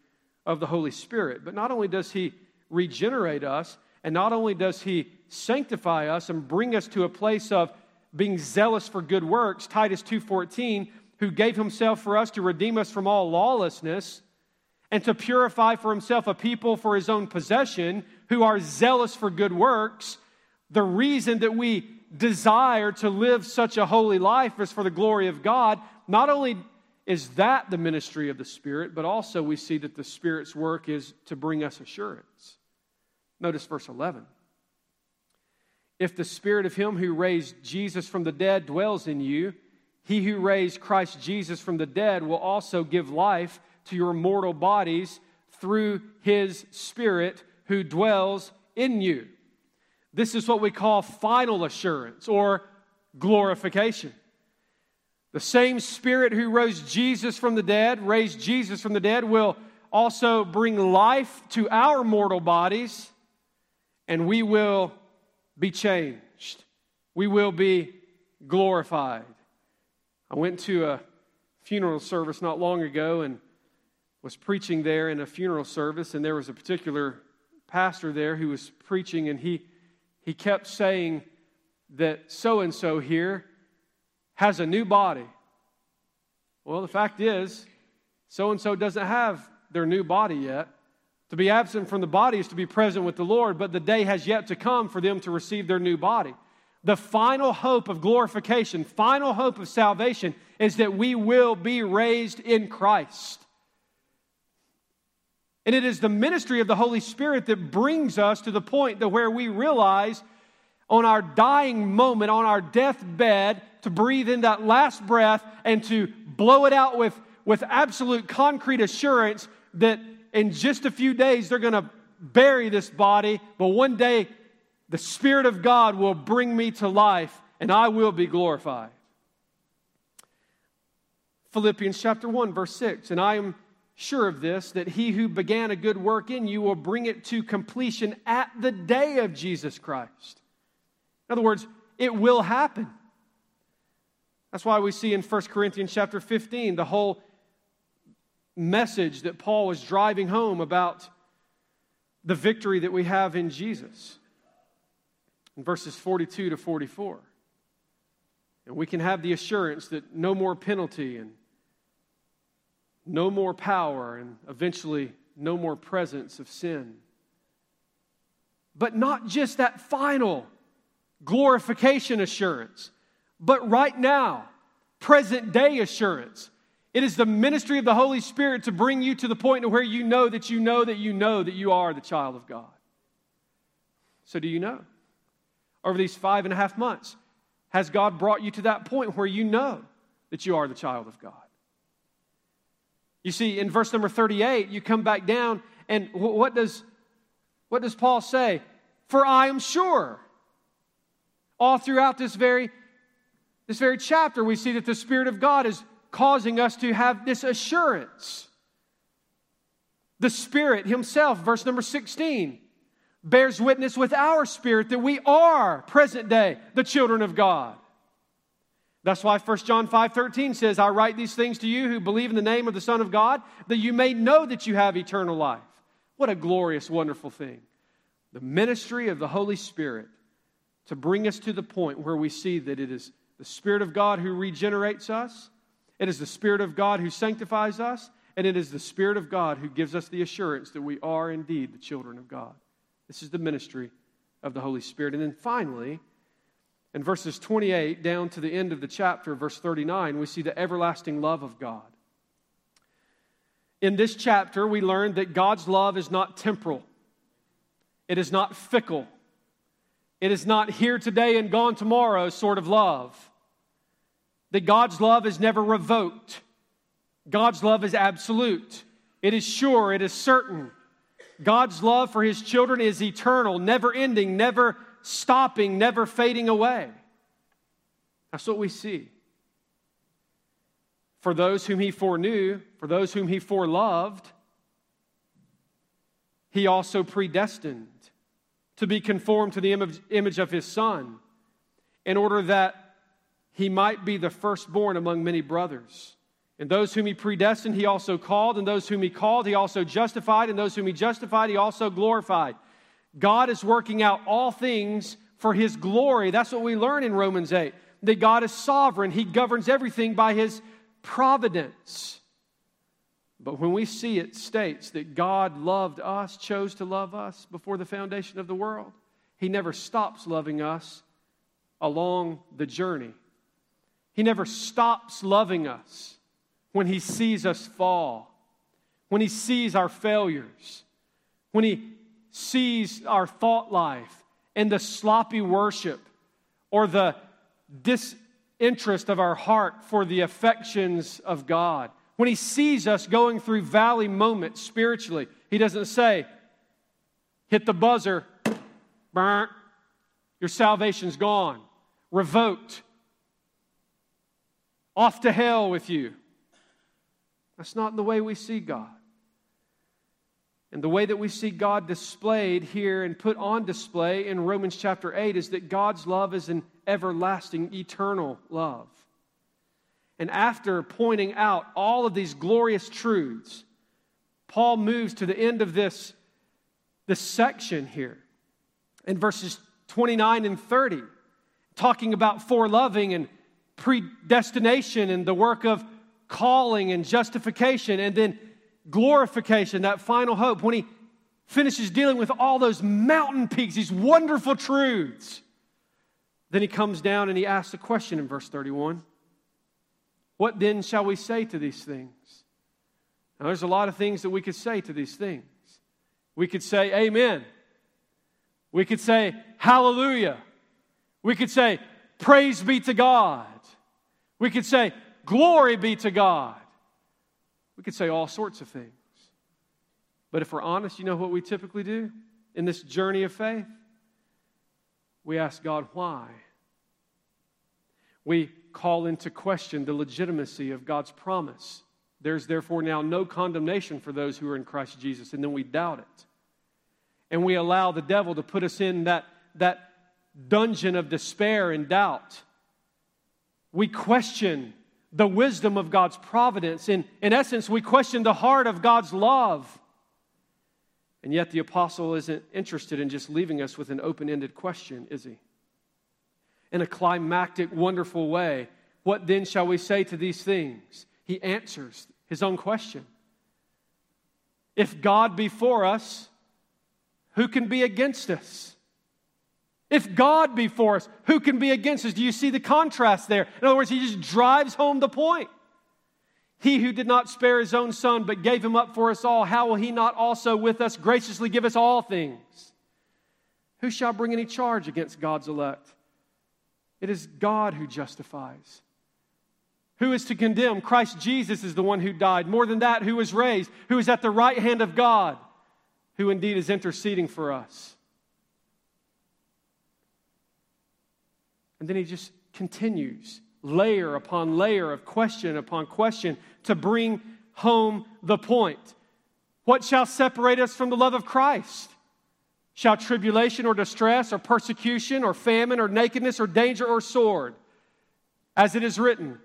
Speaker 1: of the Holy Spirit. But not only does He regenerate us, and not only does He sanctify us and bring us to a place of being zealous for good works, Titus two fourteen, who gave Himself for us to redeem us from all lawlessness and to purify for Himself a people for His own possession who are zealous for good works. The reason that we desire to live such a holy life is for the glory of God. Not only is that the ministry of the Spirit, but also we see that the Spirit's work is to bring us assurance. Notice verse eleven. If the Spirit of Him who raised Jesus from the dead dwells in you, He who raised Christ Jesus from the dead will also give life to your mortal bodies through His Spirit who dwells in you. This is what we call final assurance or glorification. The same Spirit who rose Jesus from the dead, raised Jesus from the dead, will also bring life to our mortal bodies, and we will be changed. We will be glorified. I went to a funeral service not long ago and was preaching there in a funeral service, and there was a particular pastor there who was preaching, and he he kept saying that so-and-so here has a new body. Well, the fact is, so-and-so doesn't have their new body yet. To be absent from the body is to be present with the Lord, but the day has yet to come for them to receive their new body. The final hope of glorification, final hope of salvation is that we will be raised in Christ. And it is the ministry of the Holy Spirit that brings us to the point that where we realize on our dying moment, on our deathbed, to breathe in that last breath and to blow it out with, with absolute concrete assurance that in just a few days they're going to bury this body, but one day the Spirit of God will bring me to life and I will be glorified. Philippians chapter one, verse six, and I am sure of this, that He who began a good work in you will bring it to completion at the day of Jesus Christ. In other words, it will happen. That's why we see in First Corinthians chapter fifteen the whole message that Paul was driving home about the victory that we have in Jesus. In verses forty-two to forty-four. And we can have the assurance that no more penalty and no more power and eventually no more presence of sin. But not just that final glorification assurance, but right now, present day assurance. It is the ministry of the Holy Spirit to bring you to the point where you know that you know that you know that you are the child of God. So do you know? Over these five and a half months, has God brought you to that point where you know that you are the child of God? You see, in verse number thirty-eight, you come back down, and what does, what does Paul say? For I am sure. All throughout this very, this very chapter, we see that the Spirit of God is causing us to have this assurance. The Spirit Himself, verse number sixteen, bears witness with our spirit that we are, present day, the children of God. That's why First John five thirteen says, I write these things to you who believe in the name of the Son of God, that you may know that you have eternal life. What a glorious, wonderful thing. The ministry of the Holy Spirit to bring us to the point where we see that it is the Spirit of God who regenerates us, it is the Spirit of God who sanctifies us, and it is the Spirit of God who gives us the assurance that we are indeed the children of God. This is the ministry of the Holy Spirit. And then finally, in verses twenty-eight down to the end of the chapter, verse thirty-nine, we see the everlasting love of God. In this chapter, we learn that God's love is not temporal. It is not fickle. It is not here today and gone tomorrow sort of love. That God's love is never revoked. God's love is absolute. It is sure. It is certain. God's love for His children is eternal, never ending, never stopping, never fading away. That's what we see. For those whom He foreknew, for those whom He foreloved, He also predestined to be conformed to the image, image of His Son, in order that He might be the firstborn among many brothers. And those whom He predestined, He also called. And those whom He called, He also justified. And those whom He justified, He also glorified. God is working out all things for His glory. That's what we learn in Romans eight. That God is sovereign. He governs everything by His providence. But when we see it states that God loved us, chose to love us before the foundation of the world, He never stops loving us along the journey. He never stops loving us when He sees us fall, when He sees our failures, when He sees our thought life and the sloppy worship or the disinterest of our heart for the affections of God. When He sees us going through valley moments spiritually, He doesn't say, hit the buzzer, burn, your salvation's gone, revoked, off to hell with you. That's not the way we see God. And the way that we see God displayed here and put on display in Romans chapter eight is that God's love is an everlasting, eternal love. And after pointing out all of these glorious truths, Paul moves to the end of this, this section here in verses twenty-nine and thirty, talking about foreloving and predestination and the work of calling and justification, and then glorification, that final hope. When he finishes dealing with all those mountain peaks, these wonderful truths, then he comes down and he asks a question in verse thirty-one. What then shall we say to these things? Now, there's a lot of things that we could say to these things. We could say amen. We could say hallelujah. We could say praise be to God. We could say glory be to God. We could say all sorts of things. But if we're honest, you know what we typically do in this journey of faith? We ask God why. We call into question the legitimacy of God's promise. There's therefore now no condemnation for those who are in Christ Jesus. And then we doubt it. And we allow the devil to put us in that, that dungeon of despair and doubt. We question the wisdom of God's providence. In, in essence, we question the heart of God's love. And yet the apostle isn't interested in just leaving us with an open-ended question, is he? In a climactic, wonderful way, what then shall we say to these things? He answers his own question. If God be for us, who can be against us? If God be for us, who can be against us? Do you see the contrast there? In other words, he just drives home the point. He who did not spare his own son, but gave him up for us all, how will he not also with us graciously give us all things? Who shall bring any charge against God's elect? It is God who justifies. Who is to condemn? Christ Jesus is the one who died. More than that, who was raised, who is at the right hand of God, who indeed is interceding for us. And then he just continues, layer upon layer of question upon question, to bring home the point. What shall separate us from the love of Christ? Shall tribulation or distress or persecution or famine or nakedness or danger or sword? As it is written,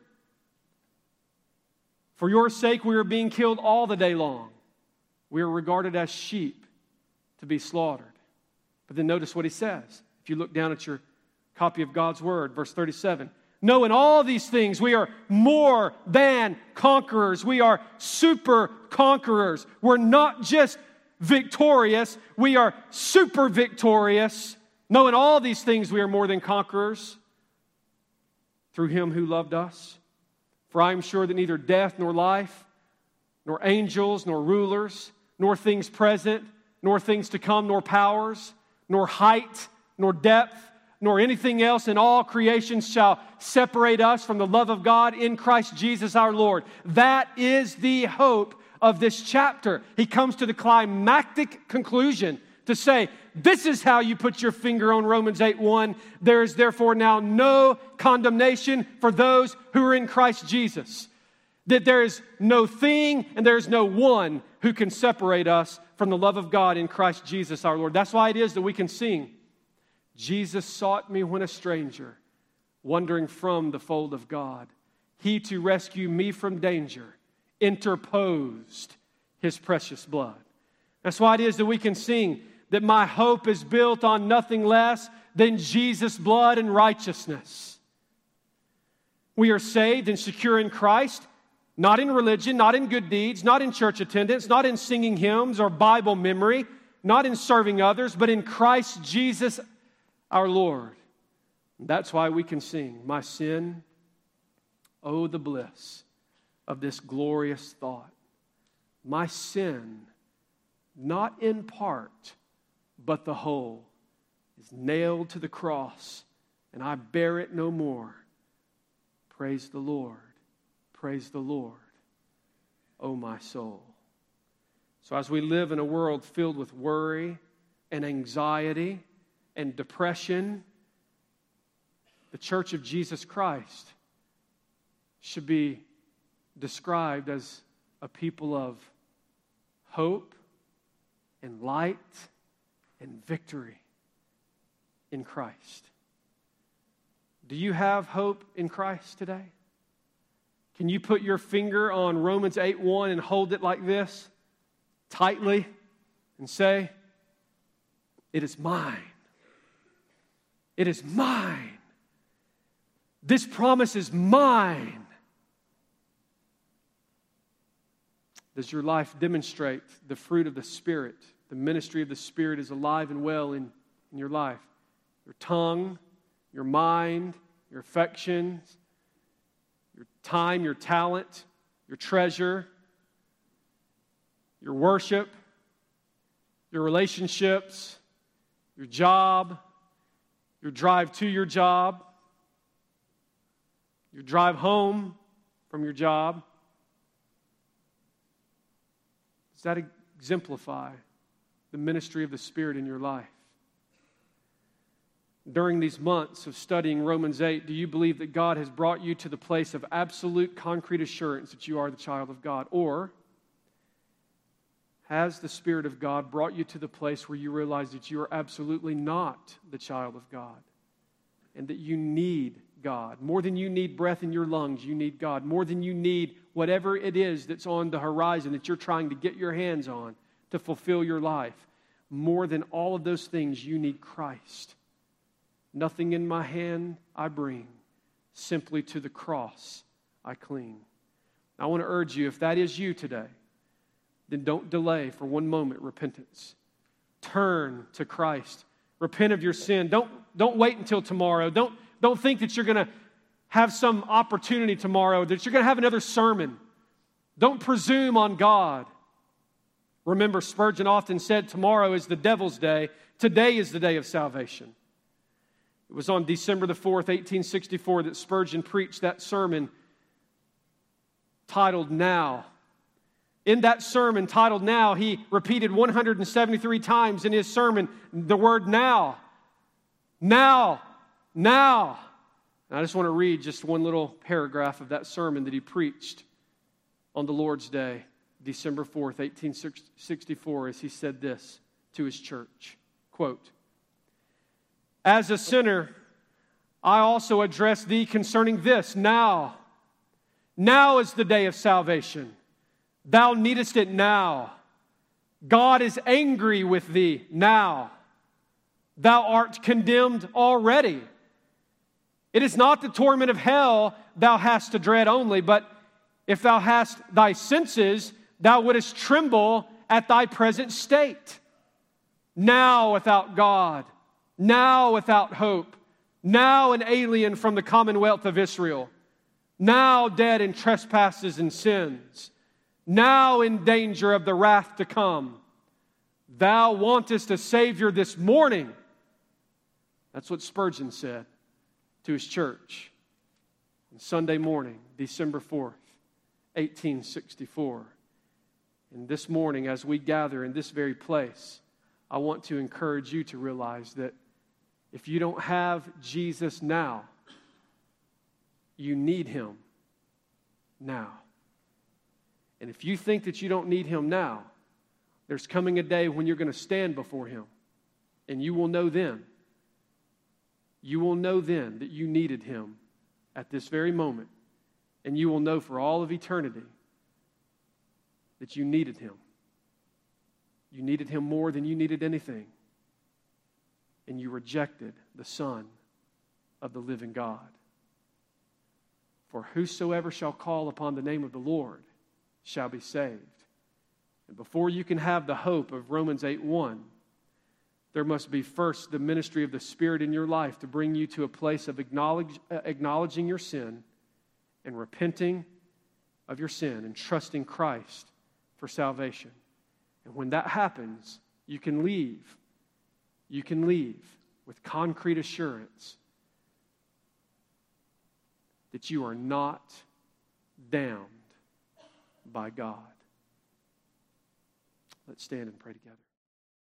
Speaker 1: for your sake we are being killed all the day long. We are regarded as sheep to be slaughtered. But then notice what he says. If you look down at your copy of God's Word, verse thirty-seven. No, in all these things we are more than conquerors. We are super conquerors. We're not just victorious, we are super victorious. No, in all these things we are more than conquerors through Him who loved us. For I am sure that neither death nor life, nor angels, nor rulers, nor things present, nor things to come, nor powers, nor height, nor depth, nor anything else in all creation shall separate us from the love of God in Christ Jesus our Lord. That is the hope of this chapter. He comes to the climactic conclusion to say, this is how you put your finger on Romans eight one. There is therefore now no condemnation for those who are in Christ Jesus. That there is no thing and there is no one who can separate us from the love of God in Christ Jesus our Lord. That's why it is that we can sing, Jesus sought me when a stranger, wandering from the fold of God. He to rescue me from danger interposed His precious blood. That's why it is that we can sing that my hope is built on nothing less than Jesus' blood and righteousness. We are saved and secure in Christ, not in religion, not in good deeds, not in church attendance, not in singing hymns or Bible memory, not in serving others, but in Christ Jesus our Lord. That's why we can sing, my sin, oh the bliss of this glorious thought. My sin, not in part, but the whole, is nailed to the cross, and I bear it no more. Praise the Lord. Praise the Lord, O my soul. So as we live in a world filled with worry and anxiety and depression, the Church of Jesus Christ should be described as a people of hope and light and victory in Christ. Do you have hope in Christ today? Can you put your finger on Romans eight one and hold it like this, tightly, and say, it is mine. It is mine. This promise is mine. Does your life demonstrate the fruit of the Spirit? The ministry of the Spirit is alive and well in, in your life. Your tongue, your mind, your affections, your time, your talent, your treasure, your worship, your relationships, your job, your drive to your job, your drive home from your job. Does that exemplify the ministry of the Spirit in your life? During these months of studying Romans eight, do you believe that God has brought you to the place of absolute concrete assurance that you are the child of God? Or has the Spirit of God brought you to the place where you realize that you are absolutely not the child of God and that you need God? More than you need breath in your lungs, you need God. More than you need whatever it is that's on the horizon that you're trying to get your hands on to fulfill your life. More than all of those things, you need Christ. Nothing in my hand I bring, simply to the cross I cling. I want to urge you, if that is you today, then don't delay for one moment repentance. Turn to Christ. Repent of your sin. Don't, don't wait until tomorrow. Don't, don't think that you're going to have some opportunity tomorrow, that you're going to have another sermon. Don't presume on God. Remember, Spurgeon often said, tomorrow is the devil's day. Today is the day of salvation. It was on December the fourth, eighteen sixty-four, that Spurgeon preached that sermon titled Now. In that sermon titled Now, he repeated one hundred seventy-three times in his sermon the word now. Now. Now. And I just want to read just one little paragraph of that sermon that he preached on the Lord's Day, December fourth, eighteen sixty-four, as he said this to his church. Quote, as a sinner, I also address thee concerning this. Now, now is the day of salvation. Thou needest it now. God is angry with thee now. Thou art condemned already. It is not the torment of hell thou hast to dread only, but if thou hast thy senses, thou wouldest tremble at thy present state. Now without God, now without hope, now an alien from the commonwealth of Israel, now dead in trespasses and sins, now in danger of the wrath to come. Thou wantest a Savior this morning. That's what Spurgeon said to his church on Sunday morning, December fourth, eighteen sixty-four. And this morning, as we gather in this very place, I want to encourage you to realize that if you don't have Jesus now, you need Him now. And if you think that you don't need Him now, there's coming a day when you're going to stand before Him, and you will know then, you will know then that you needed Him at this very moment, And you will know for all of eternity that you needed him. You needed him more than you needed anything. And you rejected the Son of the living God. For whosoever shall call upon the name of the Lord shall be saved. And before you can have the hope of Romans eight one, there must be first the ministry of the Spirit in your life to bring you to a place of acknowledge, uh, acknowledging your sin and repenting of your sin and trusting Christ for salvation. And when that happens, you can leave. You can leave with concrete assurance that you are not damned by God. Let's stand and pray together.